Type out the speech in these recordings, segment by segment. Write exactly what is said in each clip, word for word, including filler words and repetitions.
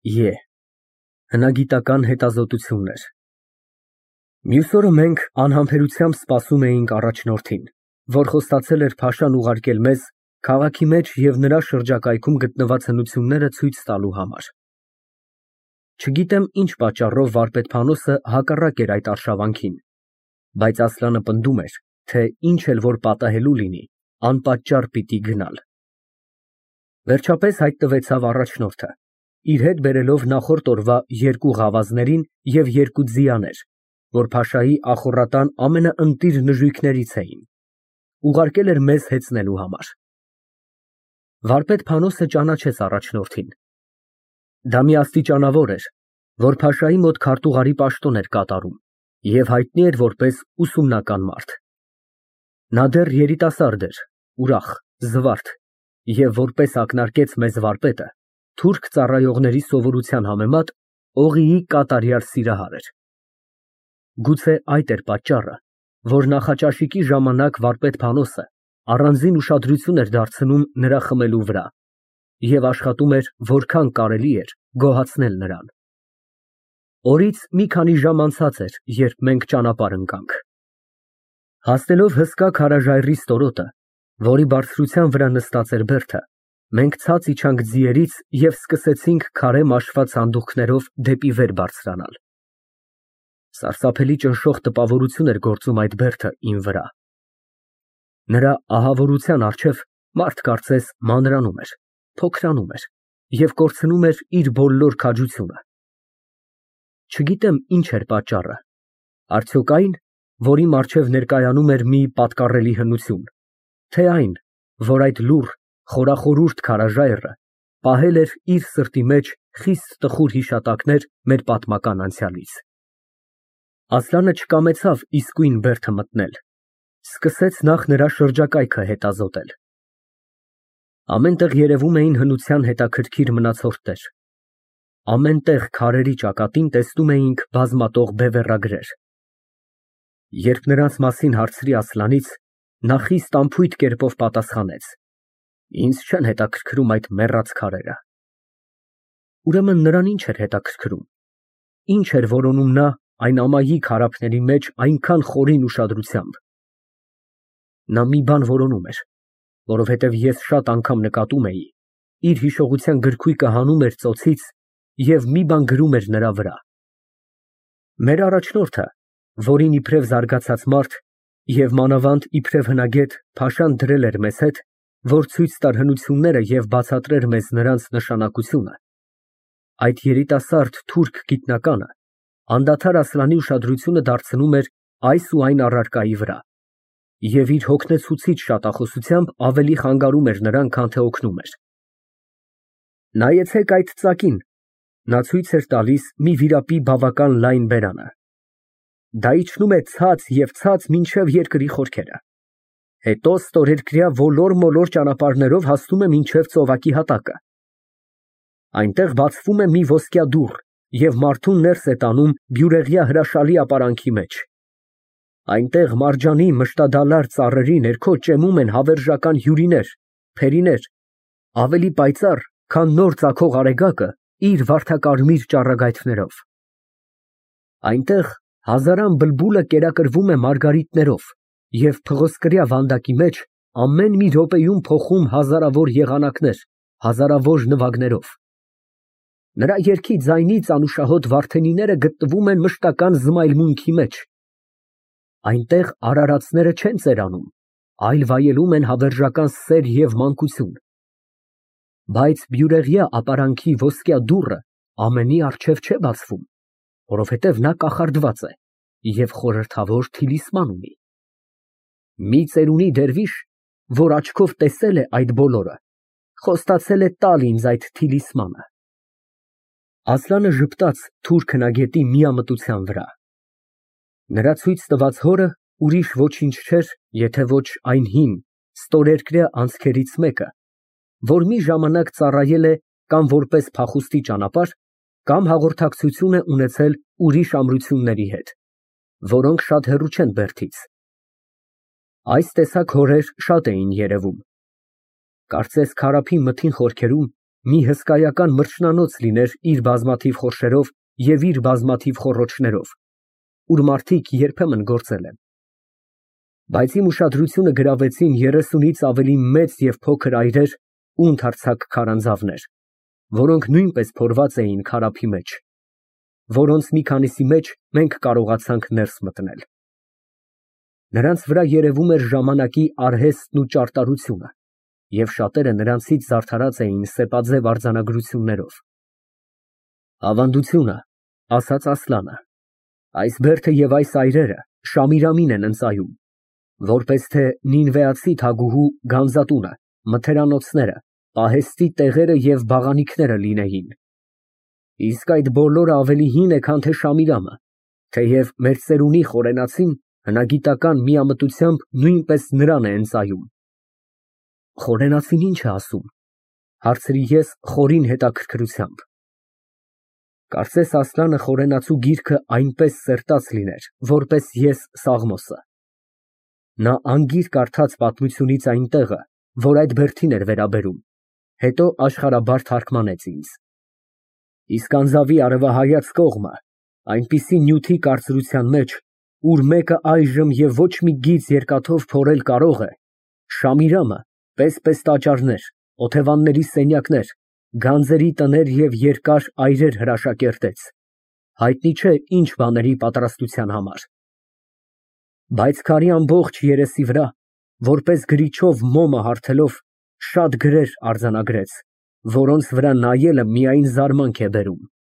Է. Հնագիտական հետազոտություններ։ Մյուս օրը մենք անհամբերությամբ սպասում էինք առաջնորդին, որ խոստացել էր Փաշան ուղարկել մեզ քաղաքի մեջ և նրա շրջակայքում գտնված հնությունները ցույց տալու համար։ Չգիտեմ ինչ պատճառով վարպետ հակառակ էր այդ արշավանքին, բայց Ասլանը պնդում էր, թե ինչ էլ որ պատահելու լինի, անպատճառ պիտի գնալ։ Վերջապես հայտնվեցավ առաջնորդը, իր հետ բերելով նախորդ օրվա երկու գավազներին և երկու ձիաներ, որ Փաշայի ախոռատան ամենաընտիր նժույգներից էին, ուղարկել էր մեզ հեծնելու համար։ Վարպետ Փանոսը ճանաչեց առաջնորդին։ Դա մի աստիճանավոր էր, որ Փաշայի մոտ քարտուղարի պաշտոն էր կատարում և հայտնի էր որպես ուսումնական մարդ։ Նա դեռ երիտասարդ էր, ուրախ, զվարթ և, որպես ակնարկեց մեզ վարպետը, թուրք ծառայողների սովորության համեմատ օղիի կատարյալ սիրահար էր։ Գուցե այդ էր պատճառը, որ նախաճաշիկի ժամանակ վարպետ Փանոսը առանձին ուշադրություն էր դարձնում նրա խմելու վրա և աշխատում էր որքան կարելի էր գոհացնել նրան։ Օրից մի քանի ժամ անցած էր, երբ մենք ճանապարհ ընկանք։ Հասնելով հսկա քարաժայռի ստորոտը, որի բարձրության վրա նստած էր բերդը, մենք ցած իջանք ձիերից և սկսեցինք քարե մաշված հանդուխներով դեպի վեր բարձրանալ։ Սարսափելի ճնշող տպավորություն էր գործում այդ բերդը իմ վրա։ Նրա ահավորության առջև մարդ կարծես մանրանում էր, փոքրանում էր և կորցնում էր իր բոլոր քաջությունը։ Չգիտեմ ինչ էր պատճառը, արդյոք այն, որ իմ առջև ներկայանում էր մի պատկառելի հնություն, թե այն, որ այդ լուռ, խորախորուրդ քարաժայռը պահել էր իր սրտի մեջ խիստ տխուր հիշատակներ մեր պատմական անցյալից։ Ասլանը չկամեցավ իսկույն բերդը մտնել, սկսեց նախ նրա շրջակայքը հետազոտել։ Ամեն տեղ երևում էին հնության հետաքրքիր մնացորդներ։ Ամեն տեղ քարերի ճակատին տեսնում էինք բազմատող բևեռագրեր։ Երբ նրանց մասին հարցրի Ասլանից, նա խիստ անփույթ կերպով պատասխանեց. Ինձ չեն հետաքրքրում այդ մեռած քարերը։ Ուրեմն նրան ինչ էր հետաքրքրում, ինչ էր որոնում նա այն ամայի քարափների մեջ այնքան խորին ուշադրությամբ։ Նա մի բան որոնում էր, որովհետև ես շատ անգամ նկատում էի, իր հիշողության գրքույկը հանում էր ծոցից և մի բան գրում էր նրա վրա։ Մեր առաջնորդը, որին իբրև զարգացած մարդ և մանավանդ իբրև հնագետ Փաշան դրել էր մեզ հետ, որ ցույց տար հնությունները և բացատրեր մեզ նրանց նշանակությունը, այդ երիտասարդ թուրք գիտնականը անդադար Ասլանի ուշադրությունը դարձնում էր այս ու այն առարկայի վրա և իր հոգնեցուցիչ շատախոսությամբ ավելի խանգարում էր նրան, քան թե օգնում էր։ Նայեցեք այդ ծակին, նա ցույց էր տալիս մի վիրապի բավական լայն բերանը։ Դա իջնում է ցած և ցած մինչև երկրի խորքերը, հետո ստորերկրյա ոլոր֊մոլոր ճանապարհներով հասնում է մինչև ծովակի հատակը։ Այնտեղ բացվում է մի ոսկյա դուռ և մարդուն ներս է տանում բյուրեղյա հրաշալի ապարանքի մեջ։ Այնտեղ մարջանի մշտադալար ծառերի ներքո ճեմում են հավերժական հյուրիներ, փերիներ, ավելի պայծառ, քան նոր ծագող արեգակը իր վարդակարմիր ճառագայթներով։ Այնտեղ հազարան բլբուլը կերակրվում է մարգարիտներով և փղոսկրյա վանդակի մեջ ամեն մի րոպեում փոխում հազարավոր եղանակներ, հազարավոր նվագներով։ Նրա երգի ձայնից անուշահոտ վարդենիները գտնվում են մշտական զմայլմունքի մեջ։ Այնտեղ արարածները չեն ծերանում, այլ վայելում են հավերժական սեր և մանկություն։ Բայց բյուրեղյա ապարանքի ոսկյա դուռը ամենի առջև չէ բացվում, որովհետև նա կախարդված է և խորհրդավոր թիլիսման ունի։ Մի ծերունի դերվիշ, որ աչքով տեսել է այդ բոլորը, խոստացել է տալ ինձ այդ թիլիսմանը։ Ասլանը ժպտաց թուրք հնագետի միամտության վրա։ Նրա ցույց տված հորը ուրիշ ոչինչ չէր, եթե ոչ այն հին, ստորերկրյա անցքերից մեկը, որ մի ժամանակ ծառայել է կամ որպես փախուստի ճանապարհ, կամ հաղորդակցություն է ունեցել ուրիշ ամրությունների հետ, որոնք շատ հեռու չեն բերդից։ Այս տեսակ հորեր շատ էին երևում։ Կարծես քարափի մթին խորքերում մի հսկայական մրջնանոց լիներ իր բազմաթիվ խորշերով և իր բազմաթիվ խոռոչներով, ուր մարդիկ երբեմն գործել են։ Բայց իմ ուշադրությունը գրավեցին երեսունից ավելի մեծ և փոքր այրեր ու ընդարձակ քարանձավներ, որոնք նույնպես փորված էին քարափի մեջ, որոնց մի քանիսի մեջ մենք կարողացանք ներս մտնել։ Նրանց վրա երևում էր ժամանակի արհեստն ու ճարտարությունը, և շատերը նրանցից զարդարած էին սեպաձև արձանագրություններով։ Ավանդությունը, ասաց Ասլանը, այս բերդը և այս այրերը Շամիրամին են ընծայում, որպես թե նինվեացի թագուհու գանձատունը, մթերանոցները, պահեստի տեղերը և բաղանիքները լինեին։ Իսկ այդ բոլորը ավելի հին է, քան թե Շամիրամը, թեև մեր ծերունի խորենացին հնագիտական միամտությամբ նույնպես նրան է ընծայում։ Խորենացին ի՞նչ է ասում, հարցրի ես խորին հետաքրքրությամբ։ Կարծես Ասլանը խորենացու գիրքը այնպես սերտած լիներ, որպես ես Սաղմոսը։ Նա անգիր կարդաց պատմությունից այն տեղը, որ այդ բերդին էր վերաբերում, հետո աշխարհաբար թարգմանեց ինձ։ Իսկ անձավի արևահայաց կողմը, այնպիսի նյութի կարծրության մեջ, ուր մեկը այժմ և ոչ մի գիծ երկաթով փորել կարող է, Շամիրամը, պես-պես տաճարներ, օթևանների սենյակներ, գանձերի տներ և երկար այրեր հրաշակերտեց, հայտնի չէ ինչ բաների պատրաստության համար։ Բայց քարի ամբողջ երեսի վրա, որպես գրիչով մոմը հարթելով, շատ գրեր արձանագրեց, որոնց վրա նայելը միայն զարմանք է բերում։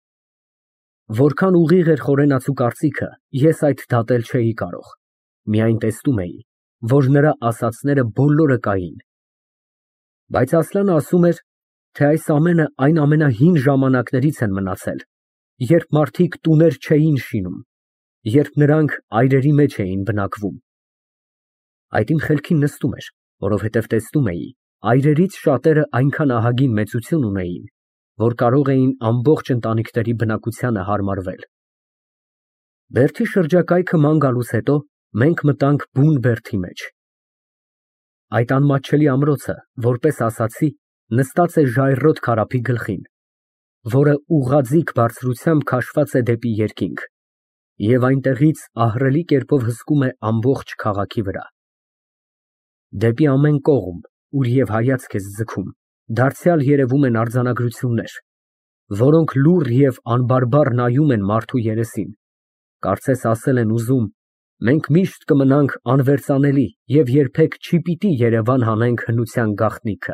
Որքան ուղիղ էր խորենացու կարծիքը, ես այդ դատել չէի կարող, միայն տեսնում էի, որ նրա ասածները բոլորը կային։ Բայց Ասլանը ասում էր, թե այս ամենը այն ամենահին ժամանակներից են մնացել, երբ մարդիկ տուներ չէին շինում, երբ նրանք այրերի մեջ էին բնակվում։ Այդ իմ խելքին նստում էր, որովհետև տեսնում էի, այրերից շատերը այնքան ահագին մեծություն ունեին, որ կարող էին ամբողջ ընտանիքների բնակությանը հարմարվել։ Բերդի շրջակայքը ման գալուց հետո մենք մտանք բուն բերդի մեջ։ Այդ անմատչելի ամրոցը, որպես ասացի, նստած է ժայռոտ քարափի գլխին, որը ուղղաձիգ բարձրությամբ քաշված է դեպի երկինք, և այնտեղից ահռելի կերպով հսկում է ամբողջ քաղաքի վրա։ Դեպի ամեն կողմ, ուր և հայացք ես ձգում, դարձյալ երևում են արձանագրություններ, որոնք լուռ և անբարբար նայում են մարդու երեսին, կարծես ասել են ուզում. մենք միշտ կմնանք անվերծանելի և երբեք չի պիտի երևան հանենք հնության գաղտնիքը։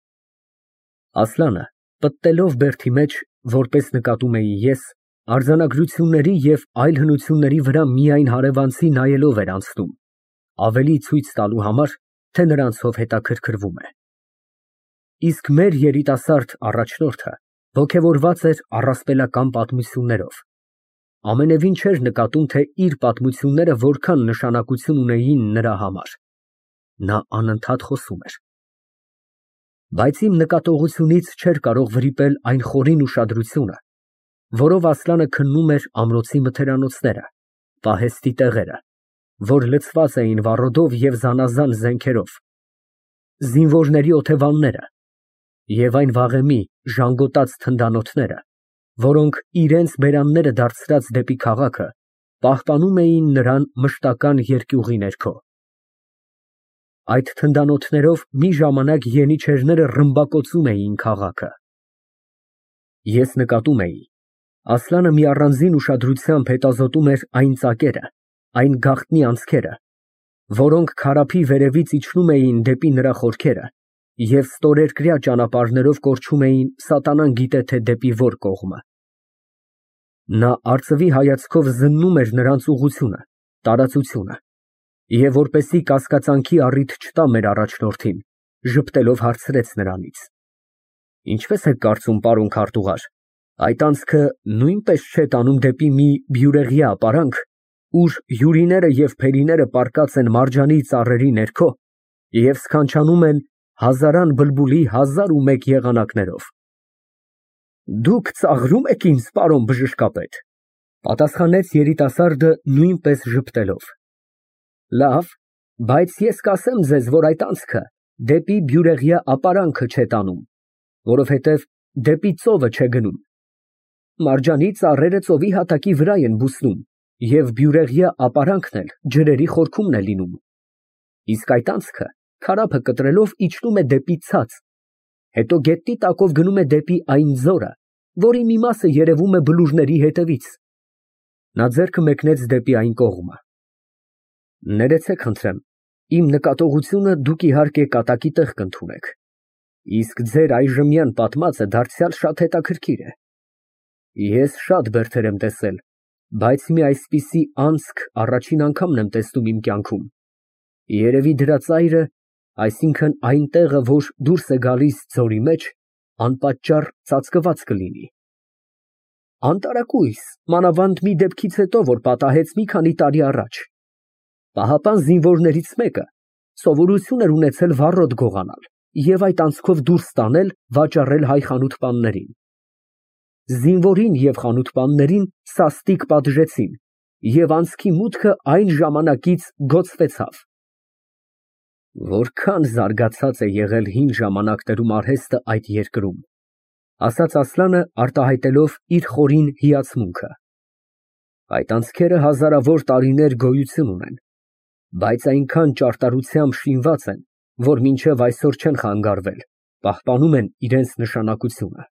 Ասլանը, պտտելով բերդի մեջ, որպես նկատում էի ես, արձանագրությունների և այլ հնությունների վրա միայն հարևանցի նայելով էր անցնում, ավելի ցույց տալու համար, թե նրանցով հետաքրքրվում է։ Իսկ մեր երիտասարդ առաջնորդը ոգևորված էր առասպելական պատմություններով, ամենևին չէր նկատում, թե իր պատմությունները որքան նշանակություն ունեին նրա համար։ Նա անընդհատ խոսում էր։ Բայց իմ նկատողությունից չէր կարող վրիպել այն խորին ուշադրությունը, որով Ասլանը քննում էր ամրոցի մթերանոցները, պահեստի տեղերը, որ լցված էին վառոդով և զանազան զենքերով, զինվորների օթևանները և այն վաղեմի ժանգոտած թնդանոթները, որոնք իրենց բերանները դարձրած դեպի քաղաքը, պահպանում էին նրան մշտական երկյուղի ներքո։ Այդ թնդանոթներով մի ժամանակ ենիչերները ռմբակոծում էին քաղաքը։ Ես նկատում էի, Ասլանը մի առանձին ուշադրությամբ հետազոտում էր այն ծակերը, այն գաղտնի անցքերը, որոնք քարափի վերևից իջնում էին դեպի նրա խորքերը և ստորերկրյա ճանապարհներով կորչում էին սատանան գիտե թե դեպի որ կողմը։ Նա արծվի հայացքով զննում էր նրանց ուղղությունը, տարածությունը, և որպեսզի կասկածանքի առիթ չտա մեր առաջնորդին, ժպտելով հարցրեց նրանից. Ինչպե՞ս եք կարծում, պարոն քարտուղար, այդ անցքը նույնպե՞ս չէ տանում դեպի մի բյուրեղյա ապարանք, ուր հյուրիները և փերիները պառկած են մարջանի ծառերի ներքո և սքանչանում են հազարան բլբուլի հազար ու մեկ եղանակներով։ Դուք ծաղրում եք ինձ, պարոն բժշկապետ, պատասխանեց երիտասարդը նույնպես ժպտելով։ Լավ, բայց ես կասեմ ձեզ, որ այդ անցքը դեպի բյուրեղյա ապարանքը չէ տանում, որովհետև դեպի ծովը չէ գնում։ Մարջանի ծառերը ծովի հատակի վրա են բուսնում, և բյուրեղյա ապարանքն էլ ջրերի խորքումն է լինում։ Իսկ այդ անցքը քարափը կտրելով իջնում է դեպի ցած, հետո գետնի տակով գնում է դեպի այն ձորը, որի մի մասը երևում է բլուրների հետևից։ Նա ձեռքը մեկնեց դեպի այն կողմը։ Ներեցեք խնդրեմ, իմ նկատողությունը դուք իհարկե կատակի տեղ կընդունեք, իսկ ձեր այժմյան պատմածը դարձյալ շատ հետաքրքիր է։ Ես շատ բերդեր եմ տեսել, բայց մի այսպիսի անցք առաջին անգամն եմ տեսնում իմ կյանքում։ Երևի դրա ծայրը, այսինքն այն տեղը, որ դուրս է գալիս ձորի մեջ, անպատճառ ծածկված կլինի։ Անտարակույս, մանավանդ մի դեպքից հետո, որ պատահեց մի քանի տարի առաջ։ Պահապան զինվորներից մեկը սովորություն էր ունեցել վառոդ գողանալ և այդ անցքով դուրս տանել, վաճառել հայ խանութպաններին։ Զինվորին և խանութպաններին սաստիկ պատժեցին, և անցքի մուտքը այն ժամանակից գոծվեցավ։ Որքան զարգացած է եղել հին ժամանակներում արհեստը այդ երկրում, ասաց Ասլանը, արտահայտելով իր խորին հիացմունքը։ Այդ անցքերը հազարավոր տարիներ գոյություն ունեն, բայց այնքան ճարտարությամբ շինված են, որ մինչև այսօր չեն խանգարվել, պահպանում են իրենց նշանակությունը։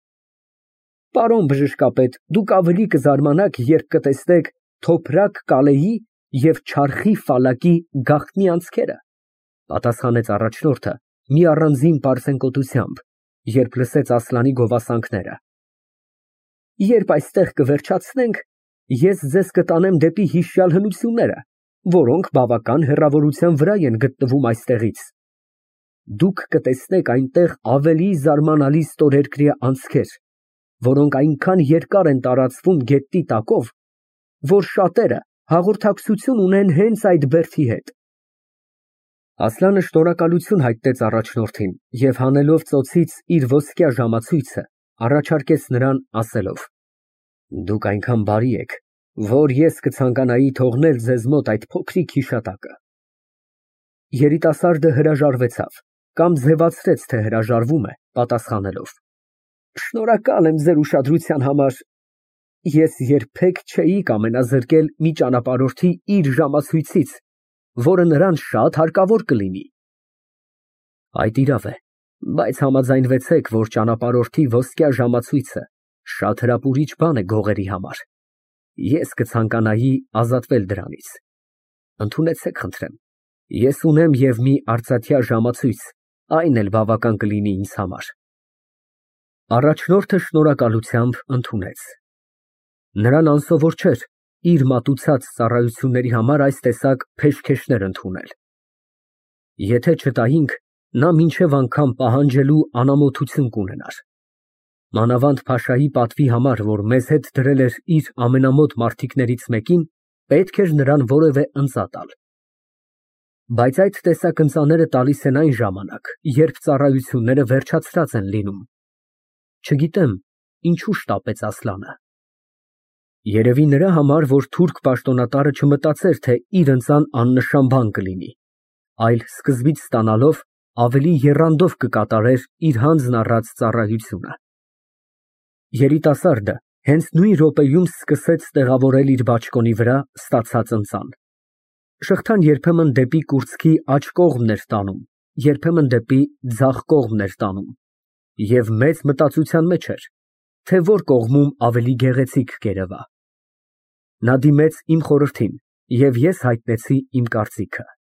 Պարոն բժշկապետ, դուք ավելի կզարմանաք, երբ կտեսնեք Թոփրակ Կալեի և Չարխի Ֆալակի գաղտնի անցքերը, պատասխանեց առաջնորդը մի առանձին պարծենկոտությամբ, երբ լսեց Ասլանի գովասանքները։ Երբ այստեղ կվերջացնենք, ես ձեզ կտանեմ դեպի հիշյալ հնությունները, որոնք բավական հեռավորության վրա են գտնվում այստեղից։ Դուք կտեսնեք այնտեղ ավելի զարմանալի ստորերկրյա անցքեր, որոնք այնքան երկար են տարածվում գետնի տակով, որ շատերը հաղորդակցություն ունեն հենց այդ բերդի հետ։ Ասլանը շնորհակալություն հայտնեց առաջնորդին և հանելով ծոցից իր ոսկյա ժամացույցը, առաջարկեց նրան, ասելով. Դուք այնքան բարի եք, որ ես կցանկանայի թողնել ձեզ մոտ այդ փոքրիկ հիշատակը։ Երիտասարդը հրաժարվեցավ, կամ ձևացրեց, թե հրաժարվում է, պատասխանելով. Շնորհակալ եմ ձեր ուշադրության համար։ Ես երբեք չէի կամենազրկել մի ճանապարհորդի իր ժամացույցից, որը նրան շատ հարկավոր կլինի։ Այդ իրավ է, բայց համաձայնվեցեք, որ ճանապարհորդի ոսկյա ժամացույցը շատ հրապուրիչ բան է գողերի համար։ Ես կցանկանայի ազատվել դրանից։ Ընդունեցեք խնդրեմ, ես ունեմ և մի արծաթյա ժամացույց, այն էլ բավական կլինի ինձ համար։ Առաջնորդը շնորհակալությամբ ընդունեց։ Նրան անսովոր չէր իր մատուցած ծառայությունների համար այս տեսակ փեշքեշներ ընդունել։ Եթե չտայինք, նա մինչև անգամ պահանջելու անամոթություն կունենար։ Մանավանդ փաշայի պատվի համար, որ մեզ հետ դրել էր իր ամենամոտ մարդիկներից մեկին, պետք էր նրան որևէ ընծա տալ։ Բայց այդ տեսակ ընծաները տալիս են այն ժամանակ, երբ ծառայությունները վերջացրած են լինում։ Չգիտեմ, ինչու շտապեց Ասլանը։ Երևի նրա համար, որ թուրք պաշտոնատարը չմտածեր, թե իր ընծան աննշան բան կլինի, այլ սկզբից ստանալով ավելի եռանդով կկատարեր իր հանձն առած ծառայությունը։ Երիտասարդը հենց նույն րոպեում սկսեց տեղավորել իր բաճկոնի վրա ստացած ընծան։ Շղթան երբեմն դեպի կուրծքի աջ կողմն էր տանում, երբեմն դեպի ձախ կողմն էր տանում, և մեծ մտածության մեջ էր, թե որ կողմում ավելի գեղեցիկ կերևա։ Նա դիմեց իմ խորհրդին, և ես հայտնեցի իմ կարծիքը։